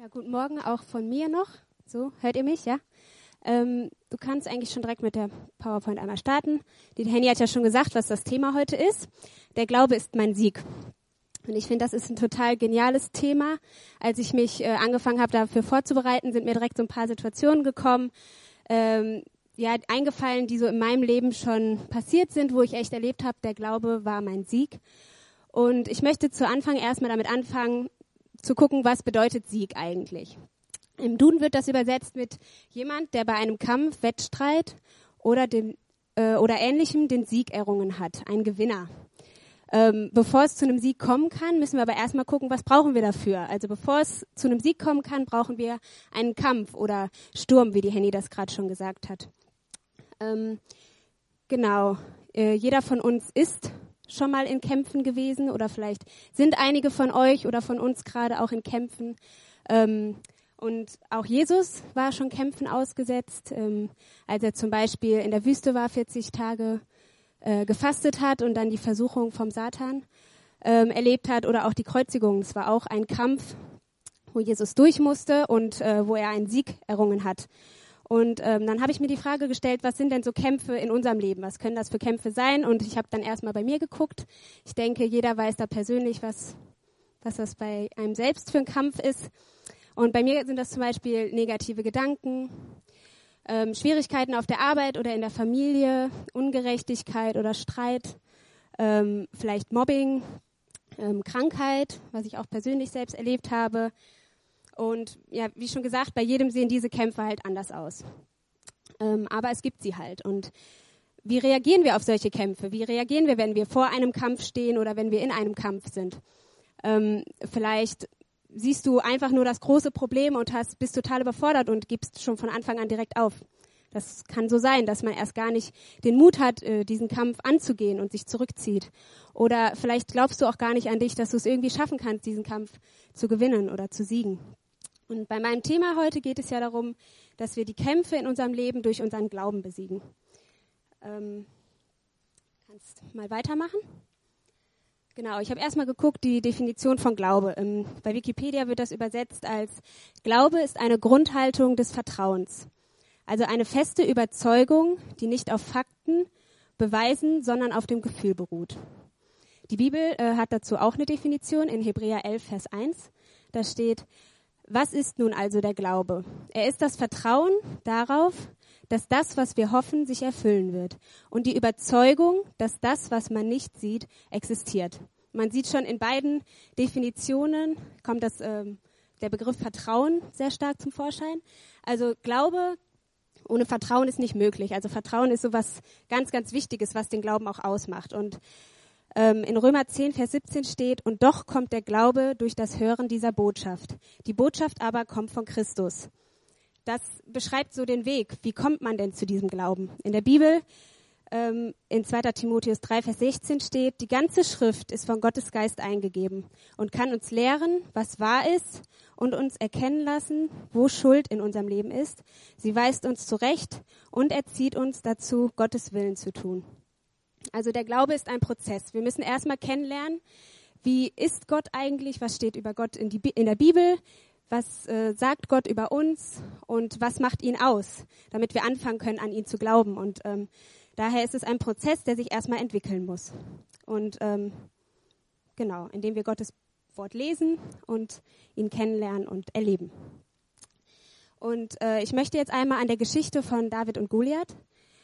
Ja, guten Morgen auch von mir noch. So, hört ihr mich, ja? Du kannst eigentlich schon direkt mit der PowerPoint einmal starten. Die Henny hat ja schon gesagt, was das Thema heute ist. Der Glaube ist mein Sieg. Und ich finde, das ist ein total geniales Thema. Als ich mich angefangen habe, dafür vorzubereiten, sind mir direkt so ein paar Situationen gekommen, eingefallen, die so in meinem Leben schon passiert sind, wo ich echt erlebt habe, der Glaube war mein Sieg. Und ich möchte zu Anfang erstmal damit anfangen, zu gucken, was bedeutet Sieg eigentlich. Im Duden wird das übersetzt mit jemand, der bei einem Kampf, Wettstreit oder Ähnlichem den Sieg errungen hat, ein Gewinner. Bevor es zu einem Sieg kommen kann, müssen wir aber erstmal gucken, was brauchen wir dafür. Also bevor es zu einem Sieg kommen kann, brauchen wir einen Kampf oder Sturm, wie die Henny das gerade schon gesagt hat. Jeder von uns ist schon mal in Kämpfen gewesen oder vielleicht sind einige von euch oder von uns gerade auch in Kämpfen. Und auch Jesus war schon Kämpfen ausgesetzt, als er zum Beispiel in der Wüste war, 40 Tage gefastet hat und dann die Versuchung vom Satan erlebt hat oder auch die Kreuzigung. Es war auch ein Kampf, wo Jesus durch musste und wo er einen Sieg errungen hat. Und dann habe ich mir die Frage gestellt, was sind denn so Kämpfe in unserem Leben? Was können das für Kämpfe sein? Und ich habe dann erstmal bei mir geguckt. Ich denke, jeder weiß da persönlich, was das bei einem selbst für ein Kampf ist. Und bei mir sind das zum Beispiel negative Gedanken, Schwierigkeiten auf der Arbeit oder in der Familie, Ungerechtigkeit oder Streit, vielleicht Mobbing, Krankheit, was ich auch persönlich selbst erlebt habe. Und ja, wie schon gesagt, bei jedem sehen diese Kämpfe halt anders aus. Aber es gibt sie halt. Und wie reagieren wir auf solche Kämpfe? Wie reagieren wir, wenn wir vor einem Kampf stehen oder wenn wir in einem Kampf sind? Vielleicht siehst du einfach nur das große Problem und bist total überfordert und gibst schon von Anfang an direkt auf. Das kann so sein, dass man erst gar nicht den Mut hat, diesen Kampf anzugehen und sich zurückzieht. Oder vielleicht glaubst du auch gar nicht an dich, dass du es irgendwie schaffen kannst, diesen Kampf zu gewinnen oder zu siegen. Und bei meinem Thema heute geht es ja darum, dass wir die Kämpfe in unserem Leben durch unseren Glauben besiegen. Kannst mal weitermachen? Genau, ich habe erstmal geguckt, die Definition von Glaube. Bei Wikipedia wird das übersetzt als Glaube ist eine Grundhaltung des Vertrauens. Also eine feste Überzeugung, die nicht auf Fakten, Beweisen, sondern auf dem Gefühl beruht. Die Bibel hat dazu auch eine Definition in Hebräer 11, Vers 1. Da steht, was ist nun also der Glaube? Er ist das Vertrauen darauf, dass das, was wir hoffen, sich erfüllen wird. Und die Überzeugung, dass das, was man nicht sieht, existiert. Man sieht schon in beiden Definitionen, kommt der Begriff Vertrauen sehr stark zum Vorschein. Also Glaube ohne Vertrauen ist nicht möglich. Also Vertrauen ist so was ganz, ganz Wichtiges, was den Glauben auch ausmacht. Und in Römer 10, Vers 17 steht, und doch kommt der Glaube durch das Hören dieser Botschaft. Die Botschaft aber kommt von Christus. Das beschreibt so den Weg. Wie kommt man denn zu diesem Glauben? In der Bibel, in 2. Timotheus 3, Vers 16 steht, die ganze Schrift ist von Gottes Geist eingegeben und kann uns lehren, was wahr ist und uns erkennen lassen, wo Schuld in unserem Leben ist. Sie weist uns zurecht und erzieht uns dazu, Gottes Willen zu tun. Also der Glaube ist ein Prozess. Wir müssen erstmal kennenlernen, wie ist Gott eigentlich, was steht über Gott in der Bibel, was sagt Gott über uns und was macht ihn aus, damit wir anfangen können, an ihn zu glauben. Und daher ist es ein Prozess, der sich erstmal entwickeln muss. Und indem wir Gottes Wort lesen und ihn kennenlernen und erleben. Und ich möchte jetzt einmal an der Geschichte von David und Goliath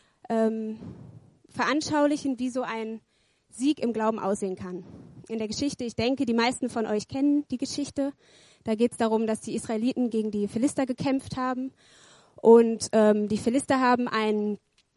veranschaulichen, wie so ein Sieg im Glauben aussehen kann. In der Geschichte, ich denke, die meisten von euch kennen die Geschichte. Da geht es darum, dass die Israeliten gegen die Philister gekämpft haben. Und die Philister haben einen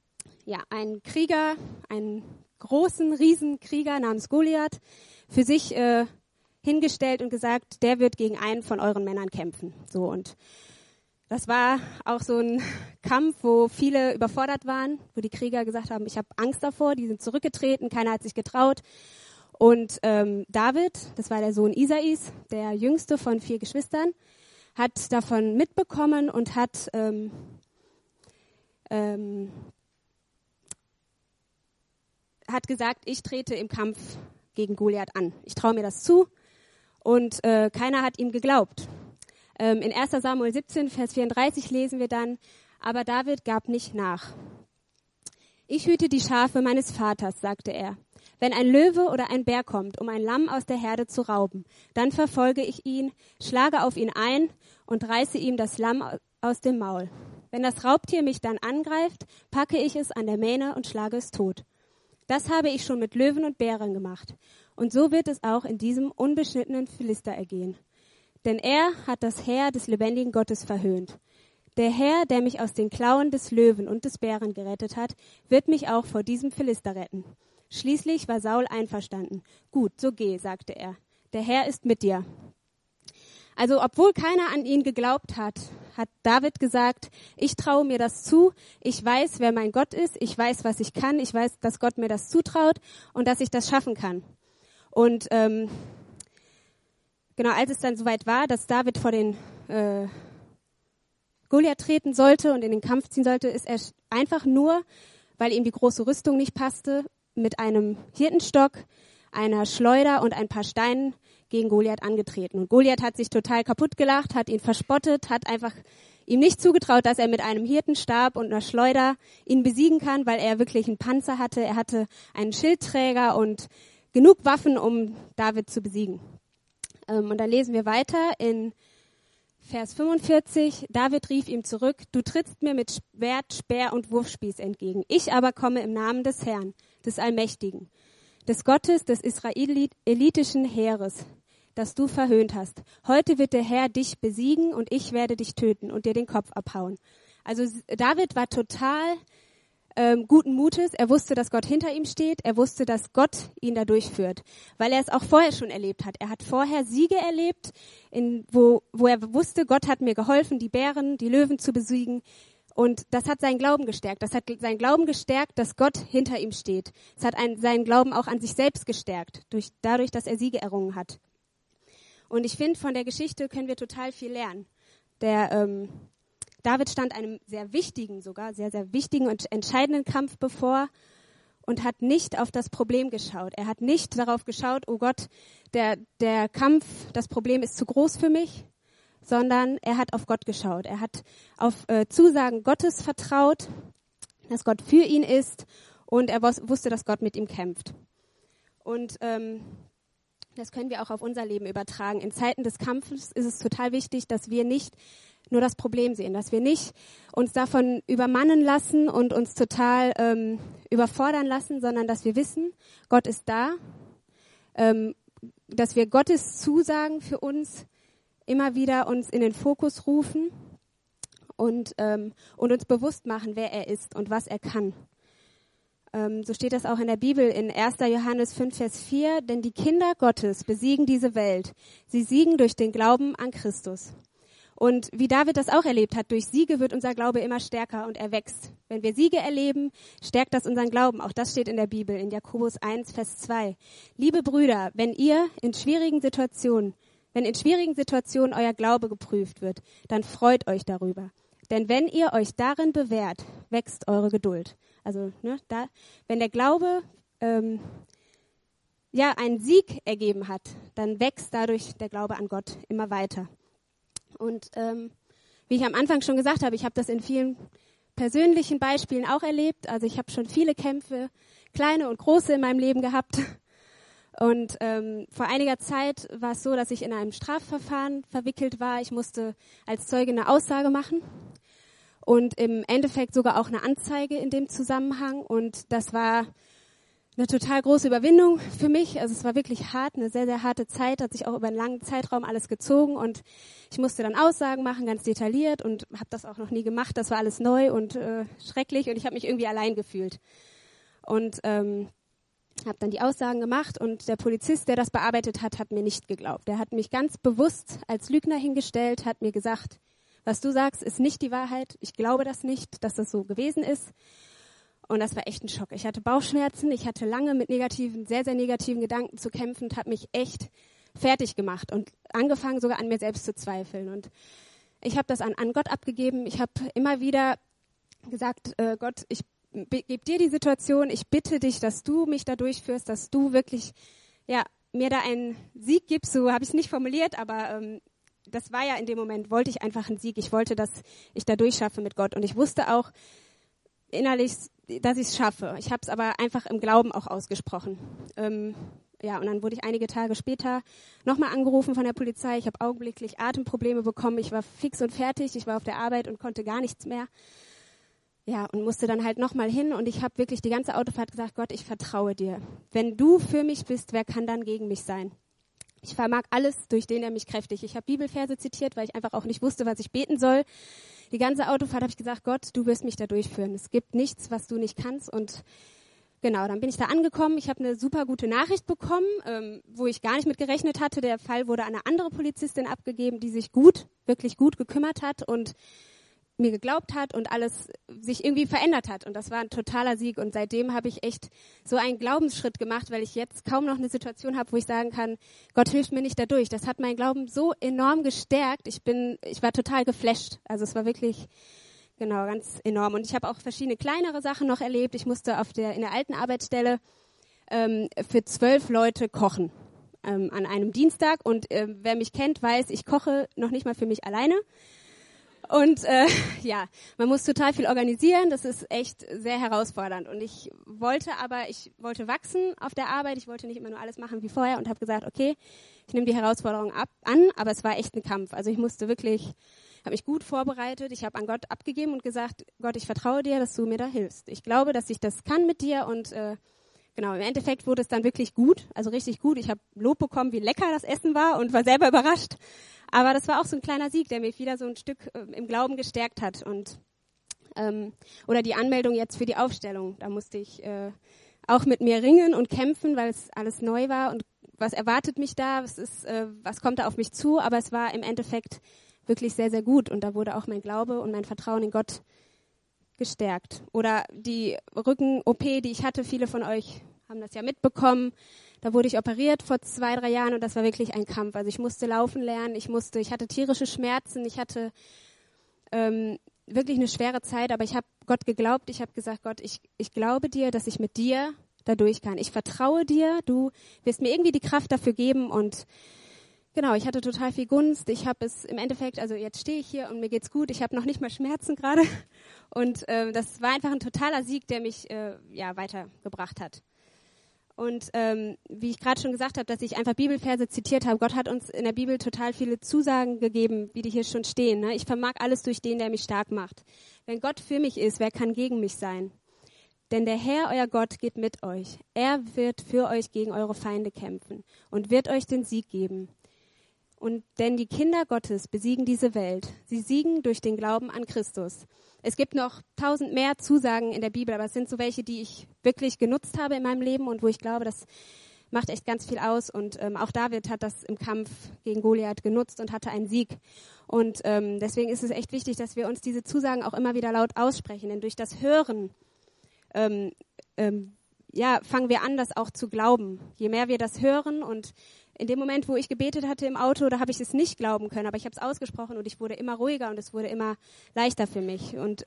Krieger, einen großen Riesenkrieger namens Goliath, für sich hingestellt und gesagt, der wird gegen einen von euren Männern kämpfen. So, und das war auch so ein Kampf, wo viele überfordert waren, wo die Krieger gesagt haben, ich habe Angst davor, die sind zurückgetreten, keiner hat sich getraut. Und David, das war der Sohn Isais, der jüngste von 4 Geschwistern, hat davon mitbekommen und hat gesagt, ich trete im Kampf gegen Goliath an. Ich traue mir das zu. Und keiner hat ihm geglaubt. In 1. Samuel 17, Vers 34 lesen wir dann, aber David gab nicht nach. Ich hüte die Schafe meines Vaters, sagte er. Wenn ein Löwe oder ein Bär kommt, um ein Lamm aus der Herde zu rauben, dann verfolge ich ihn, schlage auf ihn ein und reiße ihm das Lamm aus dem Maul. Wenn das Raubtier mich dann angreift, packe ich es an der Mähne und schlage es tot. Das habe ich schon mit Löwen und Bären gemacht. Und so wird es auch in diesem unbeschnittenen Philister ergehen. Denn er hat das Heer des lebendigen Gottes verhöhnt. Der Herr, der mich aus den Klauen des Löwen und des Bären gerettet hat, wird mich auch vor diesem Philister retten. Schließlich war Saul einverstanden. Gut, so geh, sagte er. Der Herr ist mit dir. Also, obwohl keiner an ihn geglaubt hat, hat David gesagt, ich traue mir das zu, ich weiß, wer mein Gott ist, ich weiß, was ich kann, ich weiß, dass Gott mir das zutraut und dass ich das schaffen kann. Und genau, als es dann soweit war, dass David vor den Goliath treten sollte und in den Kampf ziehen sollte, ist er einfach nur, weil ihm die große Rüstung nicht passte, mit einem Hirtenstock, einer Schleuder und ein paar Steinen gegen Goliath angetreten. Und Goliath hat sich total kaputt gelacht, hat ihn verspottet, hat einfach ihm nicht zugetraut, dass er mit einem Hirtenstab und einer Schleuder ihn besiegen kann, weil er wirklich einen Panzer hatte. Er hatte einen Schildträger und genug Waffen, um David zu besiegen. Und dann lesen wir weiter in Vers 45. David rief ihm zurück, du trittst mir mit Schwert, Speer und Wurfspieß entgegen. Ich aber komme im Namen des Herrn, des Allmächtigen, des Gottes des israelitischen Heeres, das du verhöhnt hast. Heute wird der Herr dich besiegen und ich werde dich töten und dir den Kopf abhauen. Also David war total guten Mutes. Er wusste, dass Gott hinter ihm steht. Er wusste, dass Gott ihn da durchführt, weil er es auch vorher schon erlebt hat. Er hat vorher Siege erlebt, wo er wusste, Gott hat mir geholfen, die Bären, die Löwen zu besiegen. Und das hat seinen Glauben gestärkt. Das hat seinen Glauben gestärkt, dass Gott hinter ihm steht. Es hat seinen Glauben auch an sich selbst gestärkt, dadurch, dass er Siege errungen hat. Und ich finde, von der Geschichte können wir total viel lernen. David stand einem sehr wichtigen und entscheidenden Kampf bevor und hat nicht auf das Problem geschaut. Er hat nicht darauf geschaut, oh Gott, der Kampf, das Problem ist zu groß für mich, sondern er hat auf Gott geschaut. Er hat auf Zusagen Gottes vertraut, dass Gott für ihn ist und er wusste, dass Gott mit ihm kämpft. Und das können wir auch auf unser Leben übertragen. In Zeiten des Kampfes ist es total wichtig, dass wir nicht nur das Problem sehen, dass wir nicht uns davon übermannen lassen und uns total überfordern lassen, sondern dass wir wissen, Gott ist da, dass wir Gottes Zusagen für uns immer wieder uns in den Fokus rufen und uns bewusst machen, wer er ist und was er kann. So steht das auch in der Bibel in 1. Johannes 5, Vers 4, denn die Kinder Gottes besiegen diese Welt. Sie siegen durch den Glauben an Christus. Und wie David das auch erlebt hat, durch Siege wird unser Glaube immer stärker und er wächst. Wenn wir Siege erleben, stärkt das unseren Glauben. Auch das steht in der Bibel, in Jakobus 1, Vers 2. Liebe Brüder, wenn in schwierigen Situationen euer Glaube geprüft wird, dann freut euch darüber. Denn wenn ihr euch darin bewährt, wächst eure Geduld. Also, wenn der Glaube einen Sieg ergeben hat, dann wächst dadurch der Glaube an Gott immer weiter. Und wie ich am Anfang schon gesagt habe, ich habe das in vielen persönlichen Beispielen auch erlebt. Also ich habe schon viele Kämpfe, kleine und große in meinem Leben gehabt. Und vor einiger Zeit war es so, dass ich in einem Strafverfahren verwickelt war. Ich musste als Zeuge eine Aussage machen und im Endeffekt sogar auch eine Anzeige in dem Zusammenhang. Und das war eine total große Überwindung für mich. Also es war wirklich hart, eine sehr, sehr harte Zeit, hat sich auch über einen langen Zeitraum alles gezogen und ich musste dann Aussagen machen, ganz detailliert und habe das auch noch nie gemacht. Das war alles neu und schrecklich und ich habe mich irgendwie allein gefühlt. Und habe dann die Aussagen gemacht und der Polizist, der das bearbeitet hat, hat mir nicht geglaubt. Der hat mich ganz bewusst als Lügner hingestellt, hat mir gesagt, was du sagst, ist nicht die Wahrheit. Ich glaube das nicht, dass das so gewesen ist. Und das war echt ein Schock. Ich hatte Bauchschmerzen, ich hatte lange mit sehr, sehr negativen Gedanken zu kämpfen und habe mich echt fertig gemacht und angefangen sogar an mir selbst zu zweifeln. Und ich habe das an Gott abgegeben. Ich habe immer wieder gesagt, Gott, ich gebe dir die Situation, ich bitte dich, dass du mich da durchführst, dass du wirklich mir da einen Sieg gibst. So habe ich es nicht formuliert, aber das war ja in dem Moment, wollte ich einfach einen Sieg. Ich wollte, dass ich da durchschaffe mit Gott. Und ich wusste auch innerlich, dass ich es schaffe. Ich habe es aber einfach im Glauben auch ausgesprochen. Ja, und dann wurde ich einige Tage später nochmal angerufen von der Polizei. Ich habe augenblicklich Atemprobleme bekommen. Ich war fix und fertig. Ich war auf der Arbeit und konnte gar nichts mehr. Ja, und musste dann halt nochmal hin. Und ich habe wirklich die ganze Autofahrt gesagt, Gott, ich vertraue dir. Wenn du für mich bist, wer kann dann gegen mich sein? Ich vermag alles durch den, der mich kräftigt. Ich habe Bibelverse zitiert, weil ich einfach auch nicht wusste, was ich beten soll. Die ganze Autofahrt habe ich gesagt, Gott, du wirst mich da durchführen. Es gibt nichts, was du nicht kannst. Und genau, dann bin ich da angekommen. Ich habe eine super gute Nachricht bekommen, wo ich gar nicht mit gerechnet hatte. Der Fall wurde an eine andere Polizistin abgegeben, die sich wirklich gut gekümmert hat und mir geglaubt hat und alles sich irgendwie verändert hat. Und das war ein totaler Sieg. Und seitdem habe ich echt so einen Glaubensschritt gemacht, weil ich jetzt kaum noch eine Situation habe, wo ich sagen kann, Gott hilft mir nicht dadurch. Das hat meinen Glauben so enorm gestärkt. Ich war total geflasht. Also es war wirklich, genau, ganz enorm. Und ich habe auch verschiedene kleinere Sachen noch erlebt. Ich musste in der alten Arbeitsstelle für 12 Leute kochen an einem Dienstag. Und wer mich kennt, weiß, ich koche noch nicht mal für mich alleine. Und ja, man muss total viel organisieren, das ist echt sehr herausfordernd. Und ich wollte wachsen auf der Arbeit, ich wollte nicht immer nur alles machen wie vorher und habe gesagt, okay, ich nehme die Herausforderung an, aber es war echt ein Kampf. Also ich habe mich gut vorbereitet, ich habe an Gott abgegeben und gesagt, Gott, ich vertraue dir, dass du mir da hilfst. Ich glaube, dass ich das kann mit dir und genau, im Endeffekt wurde es dann wirklich gut, also richtig gut. Ich habe Lob bekommen, wie lecker das Essen war und war selber überrascht. Aber das war auch so ein kleiner Sieg, der mich wieder so ein Stück im Glauben gestärkt hat. Und oder die Anmeldung jetzt für die Aufstellung, da musste ich auch mit mir ringen und kämpfen, weil es alles neu war. Und was erwartet mich da? Was kommt da auf mich zu? Aber es war im Endeffekt wirklich sehr, sehr gut. Und da wurde auch mein Glaube und mein Vertrauen in Gott gestärkt. Oder die Rücken-OP, die ich hatte, viele von euch haben das ja mitbekommen. Da wurde ich operiert vor 2-3 Jahren und das war wirklich ein Kampf. Also ich musste laufen lernen, ich hatte tierische Schmerzen, ich hatte wirklich eine schwere Zeit, aber ich habe Gott geglaubt. Ich habe gesagt, Gott, ich glaube dir, dass ich mit dir da durch kann. Ich vertraue dir, du wirst mir irgendwie die Kraft dafür geben und genau, ich hatte total viel Gunst. Ich habe es im Endeffekt, also jetzt stehe ich hier und mir geht's gut. Ich habe noch nicht mal Schmerzen gerade und das war einfach ein totaler Sieg, der mich weitergebracht hat. Und wie ich gerade schon gesagt habe, dass ich einfach Bibelverse zitiert habe, Gott hat uns in der Bibel total viele Zusagen gegeben, wie die hier schon stehen. Ne? Ich vermag alles durch den, der mich stark macht. Wenn Gott für mich ist, wer kann gegen mich sein? Denn der Herr, euer Gott, geht mit euch. Er wird für euch gegen eure Feinde kämpfen und wird euch den Sieg geben. Und denn die Kinder Gottes besiegen diese Welt. Sie siegen durch den Glauben an Christus. Es gibt noch 1000 mehr Zusagen in der Bibel, aber es sind so welche, die ich wirklich genutzt habe in meinem Leben und wo ich glaube, das macht echt ganz viel aus. Und auch David hat das im Kampf gegen Goliath genutzt und hatte einen Sieg. Und deswegen ist es echt wichtig, dass wir uns diese Zusagen auch immer wieder laut aussprechen. Denn durch das Hören fangen wir an, das auch zu glauben. Je mehr wir das hören und in dem Moment, wo ich gebetet hatte im Auto, da habe ich es nicht glauben können, aber ich habe es ausgesprochen und ich wurde immer ruhiger und es wurde immer leichter für mich. Und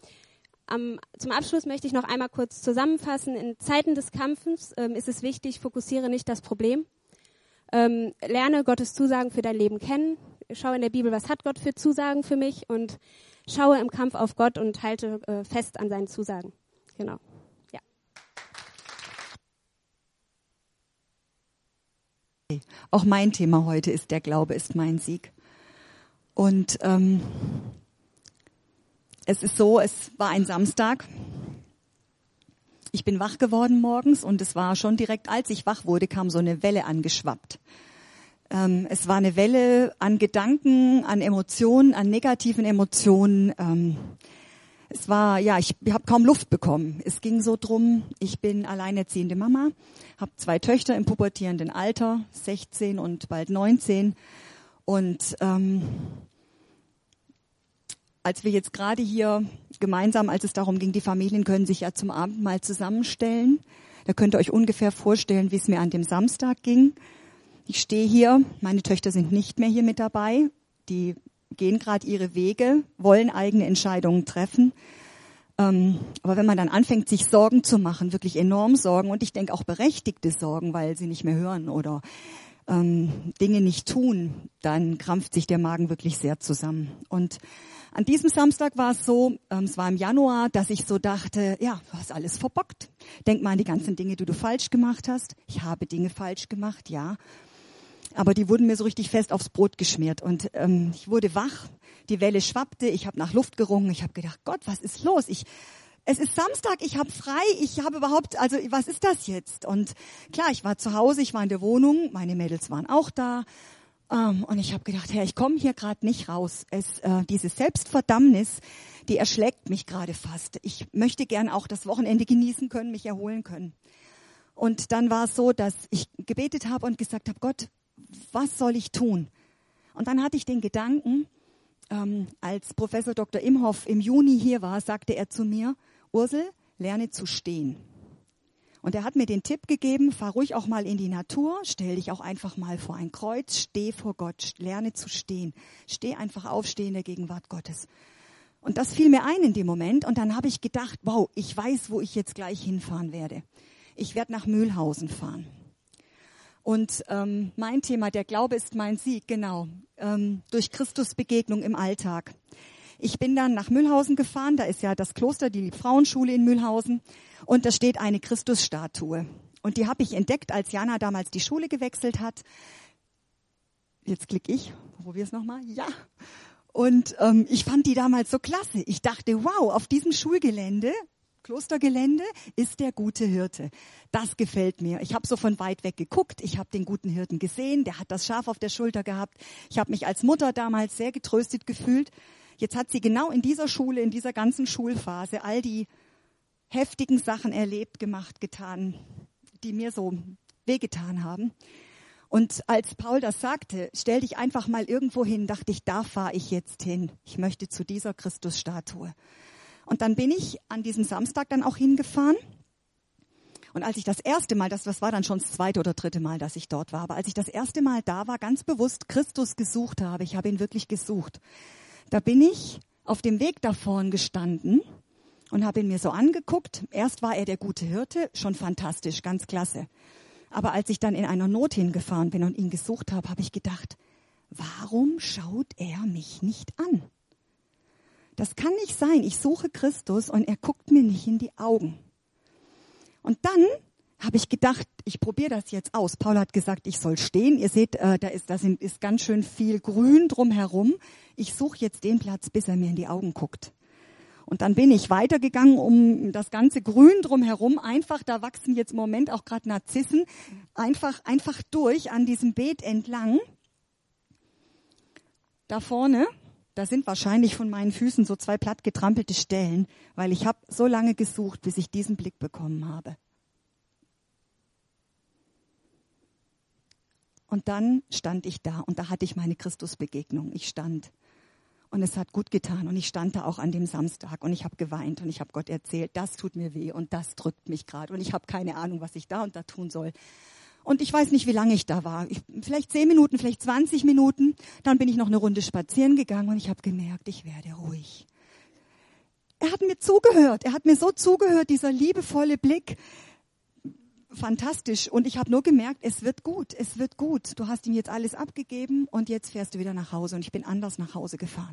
zum Abschluss möchte ich noch einmal kurz zusammenfassen. In Zeiten des Kampfes ist es wichtig, fokussiere nicht das Problem. Lerne Gottes Zusagen für dein Leben kennen. Schau in der Bibel, was hat Gott für Zusagen für mich und schaue im Kampf auf Gott und halte fest an seinen Zusagen. Genau. Auch mein Thema heute ist, der Glaube ist mein Sieg. Und es ist so, es war ein Samstag. Ich bin wach geworden morgens und es war schon direkt, als ich wach wurde, kam so eine Welle angeschwappt. Es war eine Welle an Gedanken, an Emotionen, an negativen Emotionen. Ich habe kaum Luft bekommen. Es ging so drum, ich bin alleinerziehende Mama, habe 2 Töchter im pubertierenden Alter, 16 und bald 19. Und als wir jetzt gerade hier gemeinsam, als es darum ging, die Familien können sich ja zum Abendmahl zusammenstellen, da könnt ihr euch ungefähr vorstellen, wie es mir an dem Samstag ging. Ich stehe hier, meine Töchter sind nicht mehr hier mit dabei, die gehen gerade ihre Wege, wollen eigene Entscheidungen treffen. Aber wenn man dann anfängt, sich Sorgen zu machen, wirklich enorm Sorgen, und ich denke auch berechtigte Sorgen, weil sie nicht mehr hören oder Dinge nicht tun, dann krampft sich der Magen wirklich sehr zusammen. Und an diesem Samstag war es so, es war im Januar, dass ich so dachte, ja, du hast alles verbockt. Denk mal an die ganzen Dinge, die du falsch gemacht hast. Ich habe Dinge falsch gemacht, ja. Aber die wurden mir so richtig fest aufs Brot geschmiert. Und ich wurde wach, die Welle schwappte, ich habe nach Luft gerungen. Ich habe gedacht, Gott, was ist los? Es ist Samstag, ich habe frei, ich habe überhaupt, also was ist das jetzt? Und klar, ich war zu Hause, ich war in der Wohnung, meine Mädels waren auch da. Und ich habe gedacht, Herr, ich komme hier gerade nicht raus. Diese Selbstverdammnis, die erschlägt mich gerade fast. Ich möchte gern auch das Wochenende genießen können, mich erholen können. Und dann war es so, dass ich gebetet habe und gesagt habe, Gott, was soll ich tun? Und dann hatte ich den Gedanken, als Professor Dr. Imhoff im Juni hier war, sagte er zu mir, Ursel, lerne zu stehen. Und er hat mir den Tipp gegeben, fahr ruhig auch mal in die Natur, stell dich auch einfach mal vor ein Kreuz, steh vor Gott, lerne zu stehen. Steh einfach auf, steh in der Gegenwart Gottes. Und das fiel mir ein in dem Moment und dann habe ich gedacht, wow, ich weiß, wo ich jetzt gleich hinfahren werde. Ich werde nach Mühlhausen fahren. Und mein Thema, der Glaube ist mein Sieg, genau, durch Christus Begegnung im Alltag. Ich bin dann nach Mühlhausen gefahren, da ist ja das Kloster, die Liebfrauenschule in Mühlhausen und da steht eine Christusstatue. Und die habe ich entdeckt, als Jana damals die Schule gewechselt hat. Jetzt klicke ich, probier es nochmal, ja. Und ich fand die damals so klasse. Ich dachte, wow, auf diesem Schulgelände, Klostergelände, ist der gute Hirte. Das gefällt mir. Ich habe so von weit weg geguckt, ich habe den guten Hirten gesehen, der hat das Schaf auf der Schulter gehabt. Ich habe mich als Mutter damals sehr getröstet gefühlt. Jetzt hat sie genau in dieser Schule, in dieser ganzen Schulphase all die heftigen Sachen erlebt, gemacht, getan, die mir so wehgetan haben. Und als Paul das sagte, stell dich einfach mal irgendwo hin, dachte ich, da fahre ich jetzt hin. Ich möchte zu dieser Christusstatue. Und dann bin ich an diesem Samstag dann auch hingefahren. Und als ich das erste Mal, das war dann schon das zweite oder dritte Mal, dass ich dort war, aber als ich das erste Mal da war, ganz bewusst Christus gesucht habe, ich habe ihn wirklich gesucht. Da bin ich auf dem Weg da vorn gestanden und habe ihn mir so angeguckt. Erst war er der gute Hirte, schon fantastisch, ganz klasse. Aber als ich dann in einer Not hingefahren bin und ihn gesucht habe, habe ich gedacht, warum schaut er mich nicht an? Das kann nicht sein. Ich suche Christus und er guckt mir nicht in die Augen. Und dann habe ich gedacht, ich probiere das jetzt aus. Paul hat gesagt, ich soll stehen. Ihr seht, da ist ganz schön viel Grün drumherum. Ich suche jetzt den Platz, bis er mir in die Augen guckt. Und dann bin ich weitergegangen um das ganze Grün drumherum. Einfach, da wachsen jetzt im Moment auch gerade Narzissen. Einfach durch an diesem Beet entlang. Da vorne, da sind wahrscheinlich von meinen Füßen so 2 plattgetrampelte Stellen, weil ich habe so lange gesucht, bis ich diesen Blick bekommen habe. Und dann stand ich da und da hatte ich meine Christusbegegnung. Ich stand und es hat gut getan und ich stand da auch an dem Samstag und ich habe geweint und ich habe Gott erzählt, das tut mir weh und das drückt mich gerade und ich habe keine Ahnung, was ich da und da tun soll. Und ich weiß nicht, wie lange ich da war. Vielleicht 10 Minuten, vielleicht 20 Minuten. Dann bin ich noch eine Runde spazieren gegangen und ich habe gemerkt, ich werde ruhig. Er hat mir zugehört. Er hat mir so zugehört, dieser liebevolle Blick. Fantastisch. Und ich habe nur gemerkt, es wird gut, es wird gut. Du hast ihm jetzt alles abgegeben und jetzt fährst du wieder nach Hause. Und ich bin anders nach Hause gefahren.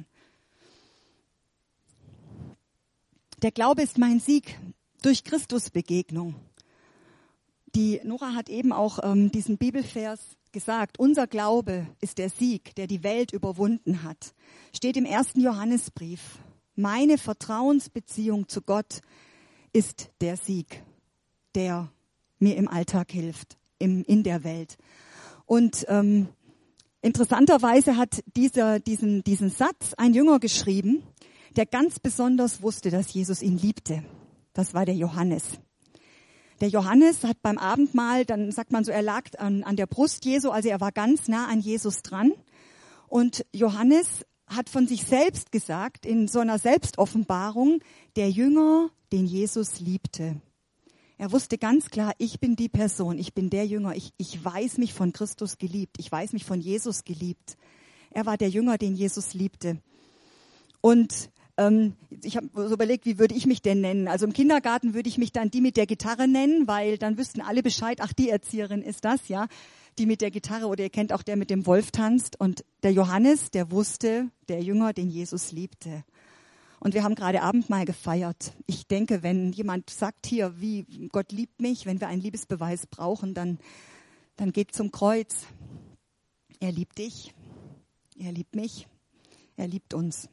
Der Glaube ist mein Sieg durch Christusbegegnung. Die Nora hat eben auch diesen Bibelvers gesagt. Unser Glaube ist der Sieg, der die Welt überwunden hat. Steht im 1. Johannesbrief. Meine Vertrauensbeziehung zu Gott ist der Sieg, der mir im Alltag hilft, in der Welt. Und interessanterweise hat diesen Satz ein Jünger geschrieben, der ganz besonders wusste, dass Jesus ihn liebte. Das war der Johannes. Der Johannes hat beim Abendmahl, dann sagt man so, er lag an der Brust Jesu, also er war ganz nah an Jesus dran. Und Johannes hat von sich selbst gesagt, in so einer Selbstoffenbarung, der Jünger, den Jesus liebte. Er wusste ganz klar, ich bin die Person, ich bin der Jünger, ich weiß mich von Christus geliebt, ich weiß mich von Jesus geliebt. Er war der Jünger, den Jesus liebte. Und Ich habe so überlegt, wie würde ich mich denn nennen? Also im Kindergarten würde ich mich dann die mit der Gitarre nennen, weil dann wüssten alle Bescheid, ach, die Erzieherin ist das, ja. Die mit der Gitarre, oder ihr kennt auch der mit dem Wolf tanzt. Und der Johannes, der wusste, der Jünger, den Jesus liebte. Und wir haben gerade Abendmahl gefeiert. Ich denke, wenn jemand sagt hier, wie Gott liebt mich, wenn wir einen Liebesbeweis brauchen, dann geht zum Kreuz. Er liebt dich, er liebt mich, er liebt uns.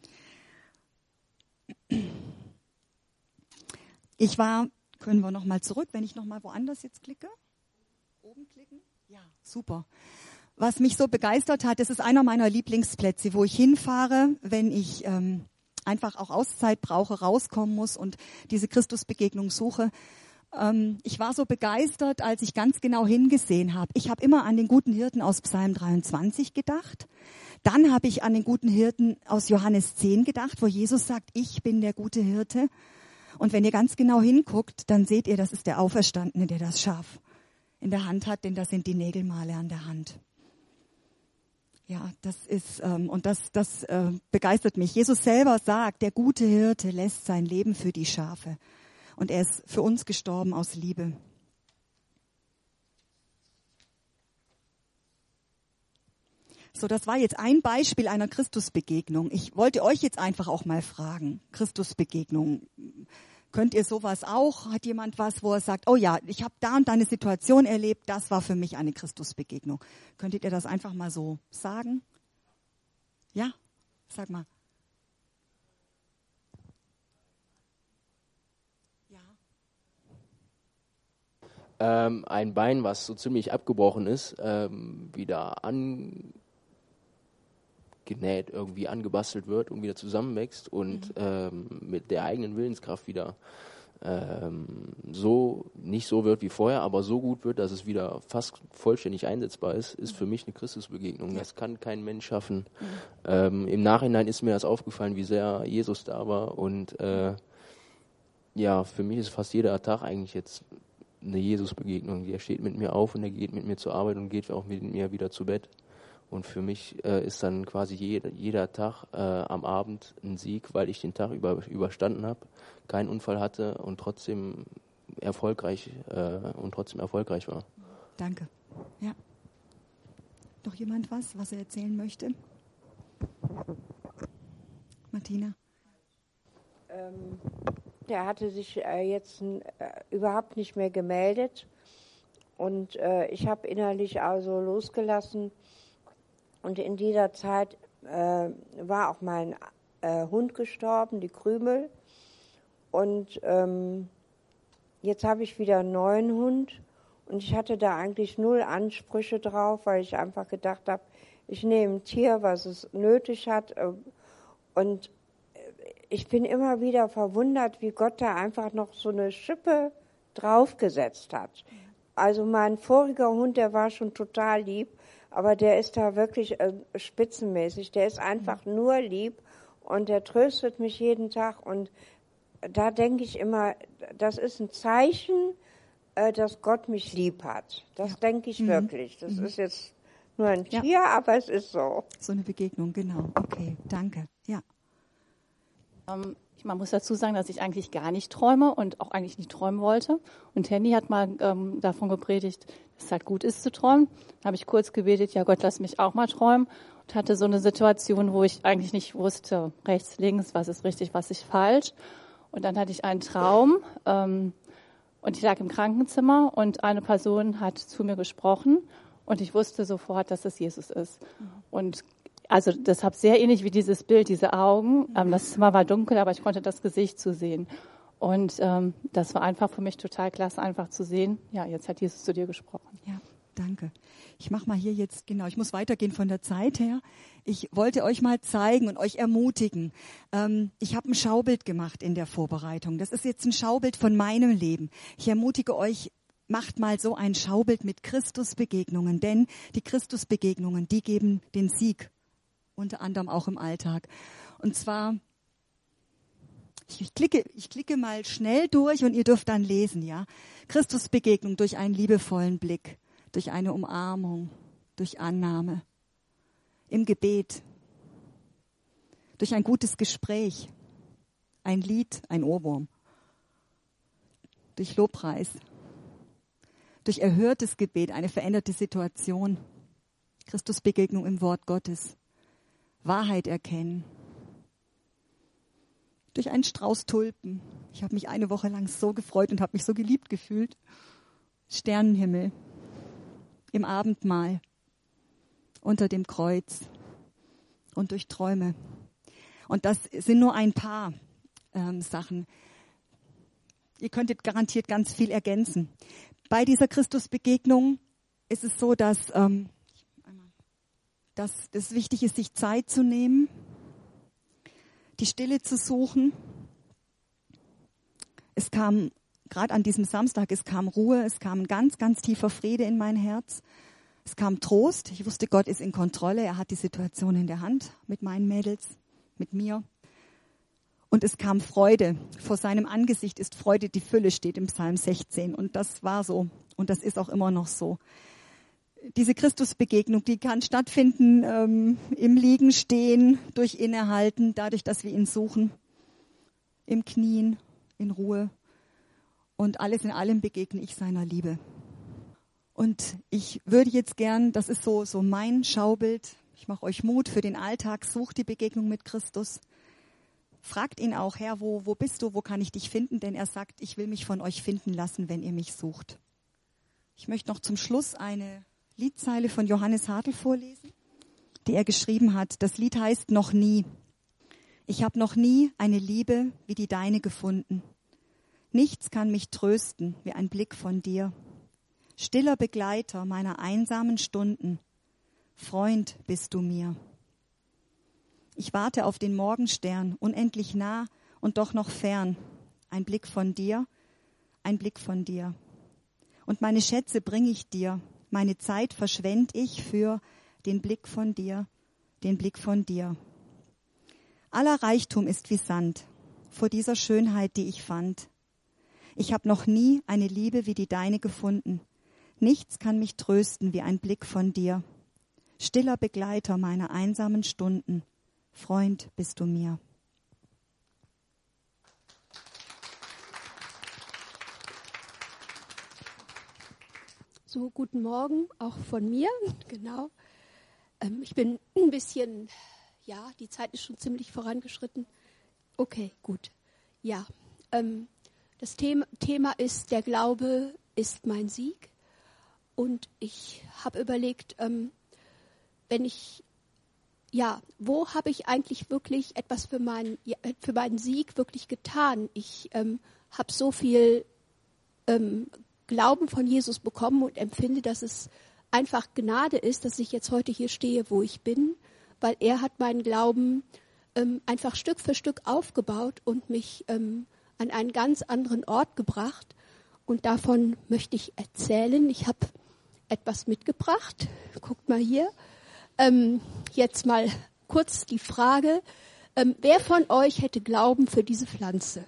Können wir nochmal zurück, wenn ich nochmal woanders jetzt klicke? Oben klicken? Ja, super. Was mich so begeistert hat, das ist einer meiner Lieblingsplätze, wo ich hinfahre, wenn ich einfach auch Auszeit brauche, rauskommen muss und diese Christusbegegnung suche. Ich war so begeistert, als ich ganz genau hingesehen habe. Ich habe immer an den guten Hirten aus Psalm 23 gedacht. Dann habe ich an den guten Hirten aus Johannes 10 gedacht, wo Jesus sagt, ich bin der gute Hirte. Und wenn ihr ganz genau hinguckt, dann seht ihr, das ist der Auferstandene, der das Schaf in der Hand hat, denn das sind die Nägelmale an der Hand. Ja, das ist, und das begeistert mich. Jesus selber sagt, der gute Hirte lässt sein Leben für die Schafe. Und er ist für uns gestorben aus Liebe. So, das war jetzt ein Beispiel einer Christusbegegnung. Ich wollte euch jetzt einfach auch mal fragen, Christusbegegnung. Könnt ihr sowas auch? Hat jemand was, wo er sagt, oh ja, ich habe da und da eine Situation erlebt, das war für mich eine Christusbegegnung. Könntet ihr das einfach mal so sagen? Ja? Sag mal. Ja. Ein Bein, was so ziemlich abgebrochen ist, wieder genäht, irgendwie angebastelt wird und wieder zusammenwächst und mit der eigenen Willenskraft wieder nicht so wird wie vorher, aber so gut wird, dass es wieder fast vollständig einsetzbar ist für mich eine Christusbegegnung. Ja. Das kann kein Mensch schaffen. Im Nachhinein ist mir das aufgefallen, wie sehr Jesus da war und ja, für mich ist fast jeder Tag eigentlich jetzt eine Jesus-Begegnung. Der steht mit mir auf und er geht mit mir zur Arbeit und geht auch mit mir wieder zu Bett. Und für mich ist dann quasi jeder Tag am Abend ein Sieg, weil ich den Tag überstanden habe, keinen Unfall hatte und trotzdem erfolgreich war. Danke. Ja. Noch jemand was er erzählen möchte? Martina? Der hatte sich jetzt überhaupt nicht mehr gemeldet und ich habe innerlich also losgelassen. Und in dieser Zeit war auch mein Hund gestorben, die Krümel. Und jetzt habe ich wieder einen neuen Hund. Und ich hatte da eigentlich 0 Ansprüche drauf, weil ich einfach gedacht habe, ich nehme ein Tier, was es nötig hat. Und ich bin immer wieder verwundert, wie Gott da einfach noch so eine Schippe draufgesetzt hat. Also mein voriger Hund, der war schon total lieb. Aber der ist da wirklich spitzenmäßig. Der ist einfach nur lieb und der tröstet mich jeden Tag. Und da denke ich immer, das ist ein Zeichen, dass Gott mich lieb hat. Das denke ich wirklich. Das ist jetzt nur ein Tier, aber es ist so. So eine Begegnung, genau. Okay, danke. Ja. Man muss dazu sagen, dass ich eigentlich gar nicht träume und auch eigentlich nicht träumen wollte. Und Henny hat mal davon gepredigt, dass es halt gut ist zu träumen. Da habe ich kurz gebetet, ja Gott, lass mich auch mal träumen. Und hatte so eine Situation, wo ich eigentlich nicht wusste, rechts, links, was ist richtig, was ist falsch. Und dann hatte ich einen Traum und ich lag im Krankenzimmer und eine Person hat zu mir gesprochen und ich wusste sofort, dass es Jesus ist. Und also deshalb sehr ähnlich wie dieses Bild, diese Augen. Das Zimmer war dunkel, aber ich konnte das Gesicht zu sehen. Und das war einfach für mich total klasse, einfach zu sehen, ja, jetzt hat Jesus zu dir gesprochen. Ja, danke. Ich mache mal hier jetzt, genau, ich muss weitergehen von der Zeit her. Ich wollte euch mal zeigen und euch ermutigen. Ich habe ein Schaubild gemacht in der Vorbereitung. Das ist jetzt ein Schaubild von meinem Leben. Ich ermutige euch, macht mal so ein Schaubild mit Christusbegegnungen, denn die Christusbegegnungen, die geben den Sieg. Unter anderem auch im Alltag. Und zwar, ich klicke mal schnell durch und ihr dürft dann lesen, ja. Christusbegegnung durch einen liebevollen Blick, durch eine Umarmung, durch Annahme, im Gebet. durch ein gutes Gespräch, ein Lied, ein Ohrwurm, durch Lobpreis, durch erhörtes Gebet, eine veränderte Situation, Christusbegegnung im Wort Gottes, Wahrheit erkennen, durch einen Strauß Tulpen. Ich habe mich eine Woche lang so gefreut und habe mich so geliebt gefühlt. Sternenhimmel, im Abendmahl, unter dem Kreuz und durch Träume. Und das sind nur ein paar Sachen. Ihr könntet garantiert ganz viel ergänzen. Bei dieser Christusbegegnung ist es so, dass es wichtig ist, sich Zeit zu nehmen, die Stille zu suchen. Es kam, gerade an diesem Samstag, es kam Ruhe, es kam ein ganz, ganz tiefer Friede in mein Herz. Es kam Trost. Ich wusste, Gott ist in Kontrolle. Er hat die Situation in der Hand mit meinen Mädels, mit mir. Und es kam Freude. Vor seinem Angesicht ist Freude die Fülle, steht im Psalm 16. Und das war so. Und das ist auch immer noch so. Diese Christusbegegnung, die kann stattfinden im Liegen, Stehen, durch Innehalten, dadurch, dass wir ihn suchen, im Knien, in Ruhe. Und alles in allem begegne ich seiner Liebe. Und ich würde jetzt gern, das ist so mein Schaubild, ich mache euch Mut für den Alltag, sucht die Begegnung mit Christus. Fragt ihn auch, Herr, wo bist du, wo kann ich dich finden? Denn er sagt, ich will mich von euch finden lassen, wenn ihr mich sucht. Ich möchte noch zum Schluss eine Liedzeile von Johannes Hartl vorlesen, die er geschrieben hat. Das Lied heißt Noch nie. Ich habe noch nie eine Liebe wie die deine gefunden. Nichts kann mich trösten wie ein Blick von dir. Stiller Begleiter meiner einsamen Stunden. Freund bist du mir. Ich warte auf den Morgenstern, unendlich nah und doch noch fern. Ein Blick von dir, ein Blick von dir. Und meine Schätze bring ich dir. Meine Zeit verschwend ich für den Blick von dir, den Blick von dir. Aller Reichtum ist wie Sand vor dieser Schönheit, die ich fand. Ich habe noch nie eine Liebe wie die deine gefunden. Nichts kann mich trösten wie ein Blick von dir. Stiller Begleiter meiner einsamen Stunden. Freund bist du mir. So, guten Morgen auch von mir, genau. Ich bin ein bisschen, die Zeit ist schon ziemlich vorangeschritten. Okay, gut. Ja, das Thema ist, der Glaube ist mein Sieg. Und ich habe überlegt, wo habe ich eigentlich wirklich etwas für meinen Sieg wirklich getan? Ich habe so viel Glauben von Jesus bekommen und empfinde, dass es einfach Gnade ist, dass ich jetzt heute hier stehe, wo ich bin, weil er hat meinen Glauben einfach Stück für Stück aufgebaut und mich an einen ganz anderen Ort gebracht. Und davon möchte ich erzählen. Ich habe etwas mitgebracht. Guckt mal hier. Jetzt mal kurz die Frage, wer von euch hätte Glauben für diese Pflanze?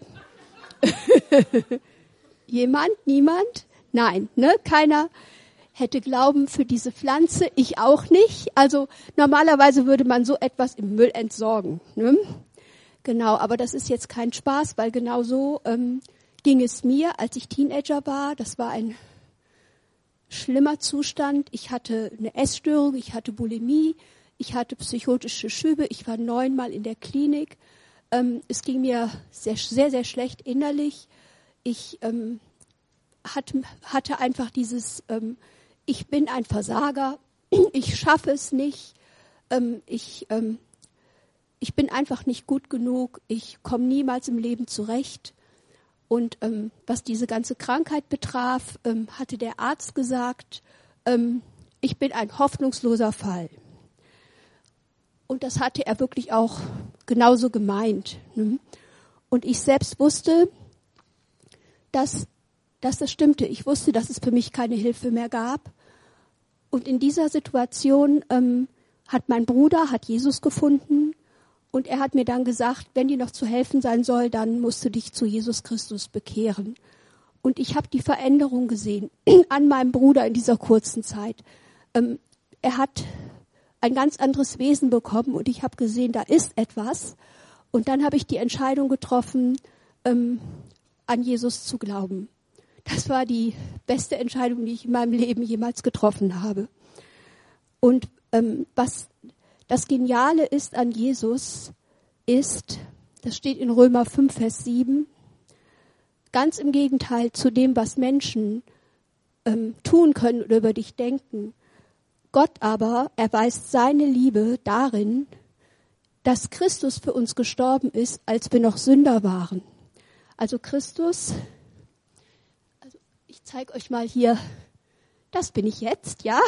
Jemand? Niemand? Nein, ne? Keiner hätte Glauben für diese Pflanze. Ich auch nicht. Also normalerweise würde man so etwas im Müll entsorgen. Ne? Genau, aber das ist jetzt kein Spaß, weil genau so ging es mir, als ich Teenager war. Das war ein schlimmer Zustand. Ich hatte eine Essstörung, ich hatte Bulimie, ich hatte psychotische Schübe. Ich war 9-mal in der Klinik. Es ging mir sehr, sehr, sehr schlecht innerlich. Ich hatte einfach dieses, ich bin ein Versager, ich schaffe es nicht, ich bin einfach nicht gut genug, ich komme niemals im Leben zurecht. Und was diese ganze Krankheit betraf, hatte der Arzt gesagt, ich bin ein hoffnungsloser Fall. Und das hatte er wirklich auch genauso gemeint. Ne? Und ich selbst wusste, dass das stimmte. Ich wusste, dass es für mich keine Hilfe mehr gab. Und in dieser Situation hat mein Bruder Jesus gefunden. Und er hat mir dann gesagt, wenn dir noch zu helfen sein soll, dann musst du dich zu Jesus Christus bekehren. Und ich habe die Veränderung gesehen an meinem Bruder in dieser kurzen Zeit. Er hat ein ganz anderes Wesen bekommen und ich habe gesehen, da ist etwas. Und dann habe ich die Entscheidung getroffen, an Jesus zu glauben. Das war die beste Entscheidung, die ich in meinem Leben jemals getroffen habe. Und was das Geniale ist an Jesus, ist, das steht in Römer 5, Vers 7, ganz im Gegenteil zu dem, was Menschen tun können oder über dich denken. Gott aber erweist seine Liebe darin, dass Christus für uns gestorben ist, als wir noch Sünder waren. Also Christus, also ich zeige euch mal hier, das bin ich jetzt, ja?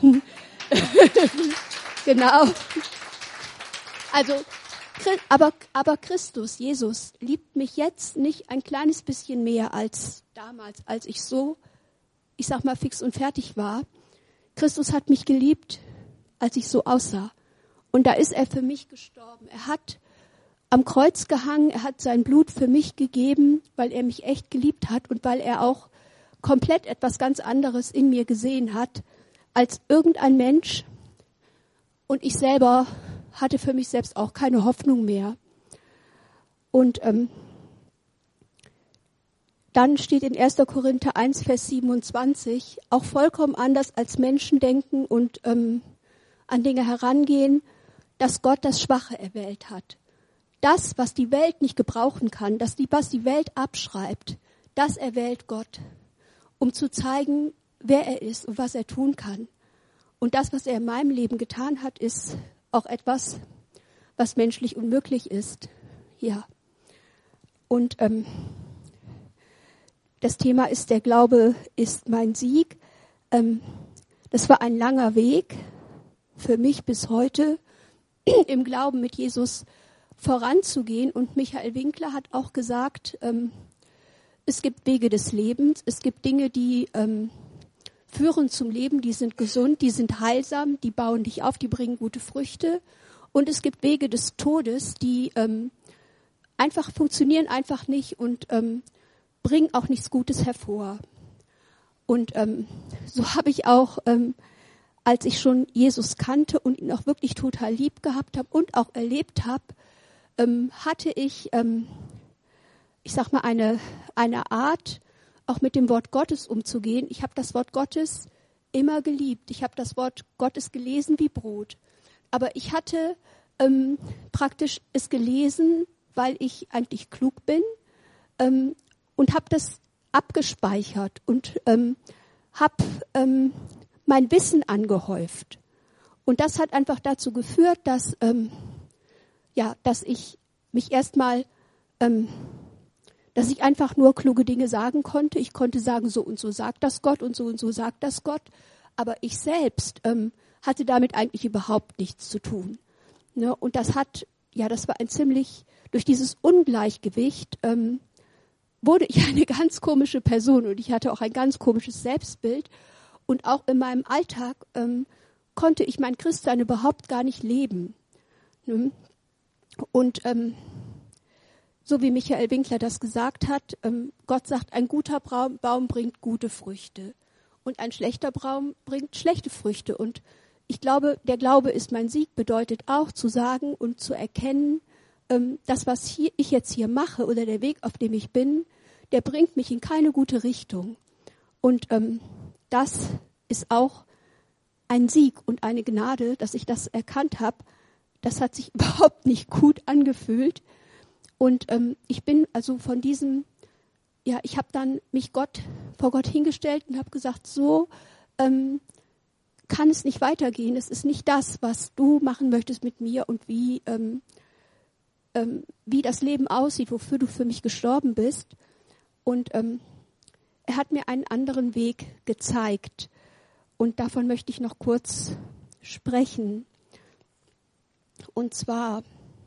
Genau. Also, aber Christus, Jesus, liebt mich jetzt nicht ein kleines bisschen mehr als damals, als ich so, ich sag mal, fix und fertig war. Christus hat mich geliebt, als ich so aussah. Und da ist er für mich gestorben. Er hat am Kreuz gehangen, er hat sein Blut für mich gegeben, weil er mich echt geliebt hat und weil er auch komplett etwas ganz anderes in mir gesehen hat, als irgendein Mensch. Und ich selber hatte für mich selbst auch keine Hoffnung mehr. Und dann steht in 1. Korinther 1, Vers 27, auch vollkommen anders als Menschen denken und an Dinge herangehen, dass Gott das Schwache erwählt hat. Das, was die Welt nicht gebrauchen kann, was die Welt abschreibt, das erwählt Gott, um zu zeigen, wer er ist und was er tun kann. Und das, was er in meinem Leben getan hat, ist auch etwas, was menschlich unmöglich ist. Ja. Und das Thema ist, der Glaube ist mein Sieg. Das war ein langer Weg für mich bis heute, im Glauben mit Jesus voranzugehen. Und Michael Winkler hat auch gesagt, es gibt Wege des Lebens, es gibt Dinge, die führen zum Leben, die sind gesund, die sind heilsam, die bauen dich auf, die bringen gute Früchte. Und es gibt Wege des Todes, die einfach funktionieren einfach nicht und bringen auch nichts Gutes hervor. Und so habe ich auch, als ich schon Jesus kannte und ihn auch wirklich total lieb gehabt habe und auch erlebt habe, hatte ich, ich sag mal, eine Art, auch mit dem Wort Gottes umzugehen. Ich habe das Wort Gottes immer geliebt. Ich habe das Wort Gottes gelesen wie Brot. Aber ich hatte praktisch es gelesen, weil ich eigentlich klug bin und habe das abgespeichert und habe mein Wissen angehäuft. Und das hat einfach dazu geführt, dass ich mich erstmal dass ich einfach nur kluge Dinge sagen konnte. Ich konnte sagen, so und so sagt das Gott und so sagt das Gott. Aber ich selbst hatte damit eigentlich überhaupt nichts zu tun. Ne? Und das war ein ziemlich, durch dieses Ungleichgewicht wurde ich eine ganz komische Person und ich hatte auch ein ganz komisches Selbstbild. Und auch in meinem Alltag konnte ich mein Christsein überhaupt gar nicht leben. Ne? Und so wie Michael Winkler das gesagt hat, Gott sagt, ein guter Baum bringt gute Früchte und ein schlechter Baum bringt schlechte Früchte. Und ich glaube, der Glaube ist mein Sieg, bedeutet auch zu sagen und zu erkennen, das, was ich jetzt hier mache oder der Weg, auf dem ich bin, der bringt mich in keine gute Richtung. Und das ist auch ein Sieg und eine Gnade, dass ich das erkannt habe. Das hat sich überhaupt nicht gut angefühlt. Und ich bin also von diesem, ich habe dann mich vor Gott hingestellt und habe gesagt, so kann es nicht weitergehen. Es ist nicht das, was du machen möchtest mit mir und wie das Leben aussieht, wofür du für mich gestorben bist. Und er hat mir einen anderen Weg gezeigt. Und davon möchte ich noch kurz sprechen. Und zwar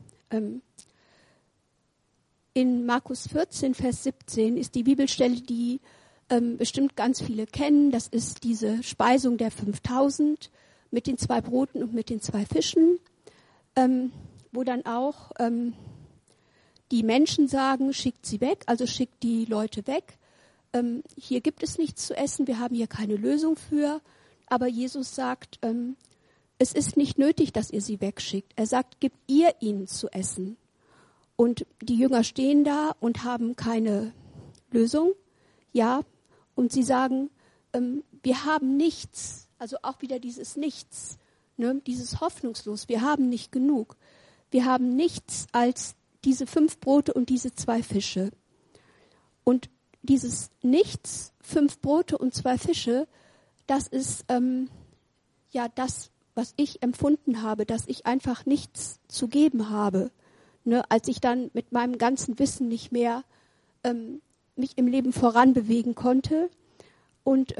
in Markus 14, Vers 17 ist die Bibelstelle, die bestimmt ganz viele kennen. Das ist diese Speisung der 5000 mit den 2 Broten und mit den 2 Fischen, wo dann auch die Menschen sagen, schickt sie weg, also schickt die Leute weg. Hier gibt es nichts zu essen, wir haben hier keine Lösung für. Aber Jesus sagt, es ist nicht nötig, dass ihr sie wegschickt. Er sagt, gebt ihr ihnen zu essen. Und die Jünger stehen da und haben keine Lösung. Ja, und sie sagen, wir haben nichts. Also auch wieder dieses Nichts, ne? Dieses hoffnungslos. Wir haben nicht genug. Wir haben nichts als diese 5 Brote und diese 2 Fische. Und dieses Nichts, 5 Brote und 2 Fische, das ist das, was ich empfunden habe, dass ich einfach nichts zu geben habe. Ne? Als ich dann mit meinem ganzen Wissen nicht mehr mich im Leben voranbewegen konnte. Und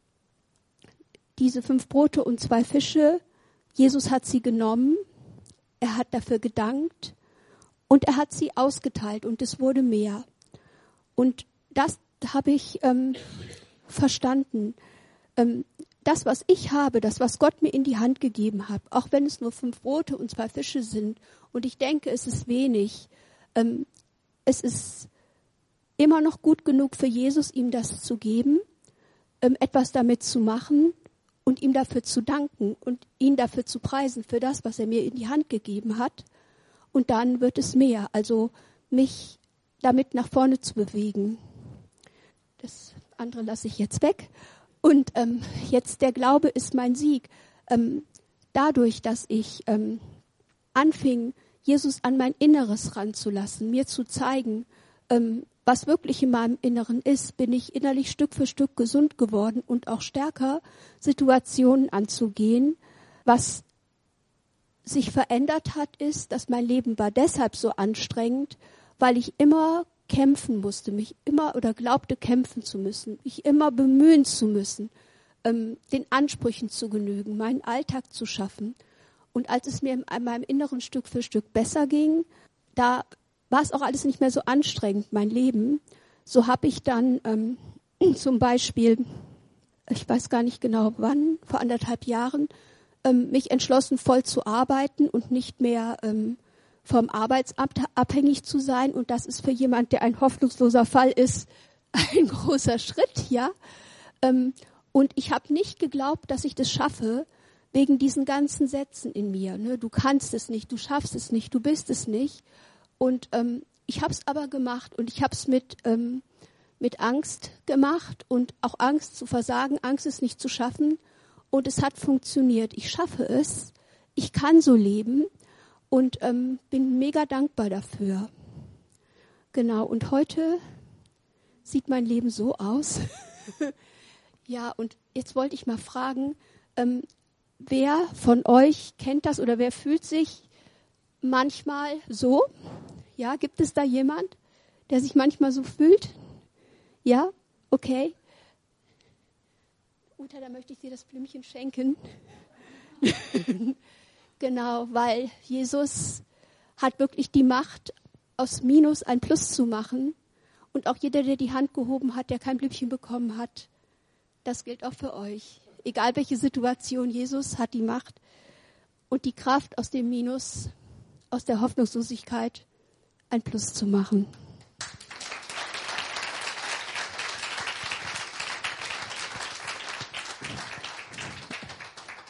diese 5 Brote und 2 Fische, Jesus hat sie genommen, er hat dafür gedankt und er hat sie ausgeteilt und es wurde mehr. Und das habe ich verstanden. Das, was ich habe, das, was Gott mir in die Hand gegeben hat, auch wenn es nur 5 Brote und 2 Fische sind und ich denke, es ist wenig, es ist immer noch gut genug für Jesus, ihm das zu geben, etwas damit zu machen und ihm dafür zu danken und ihn dafür zu preisen für das, was er mir in die Hand gegeben hat. Und dann wird es mehr, also mich damit nach vorne zu bewegen. Das andere lasse ich jetzt weg. Und jetzt der Glaube ist mein Sieg. Dadurch, dass ich anfing, Jesus an mein Inneres ranzulassen, mir zu zeigen, was wirklich in meinem Inneren ist, bin ich innerlich Stück für Stück gesund geworden und auch stärker, Situationen anzugehen. Was sich verändert hat, ist, dass mein Leben war deshalb so anstrengend, weil ich immer kämpfen musste, mich immer oder glaubte kämpfen zu müssen, mich immer bemühen zu müssen, den Ansprüchen zu genügen, meinen Alltag zu schaffen. Und als es mir in meinem Inneren Stück für Stück besser ging, da war es auch alles nicht mehr so anstrengend, mein Leben. So habe ich dann zum Beispiel, ich weiß gar nicht genau wann, vor 1,5 Jahren, mich entschlossen, voll zu arbeiten und nicht mehr vom Arbeitsamt abhängig zu sein. Und das ist für jemand, der ein hoffnungsloser Fall ist, ein großer Schritt, ja. Und ich habe nicht geglaubt, dass ich das schaffe, wegen diesen ganzen Sätzen in mir. Ne? Du kannst es nicht, du schaffst es nicht, du bist es nicht. Und ich habe es aber gemacht und ich habe es mit Angst gemacht und auch Angst zu versagen, Angst es nicht zu schaffen. Und es hat funktioniert. Ich schaffe es, ich kann so leben und bin mega dankbar dafür. Genau, und heute sieht mein Leben so aus. Ja, und jetzt wollte ich mal fragen, wer von euch kennt das oder wer fühlt sich manchmal so? Ja, gibt es da jemand, der sich manchmal so fühlt? Ja, okay. Uta, da möchte ich dir das Blümchen schenken. Genau, weil Jesus hat wirklich die Macht, aus Minus ein Plus zu machen. Und auch jeder, der die Hand gehoben hat, der kein Blümchen bekommen hat, das gilt auch für euch. Egal welche Situation, Jesus hat die Macht und die Kraft, aus dem Minus, aus der Hoffnungslosigkeit ein Plus zu machen.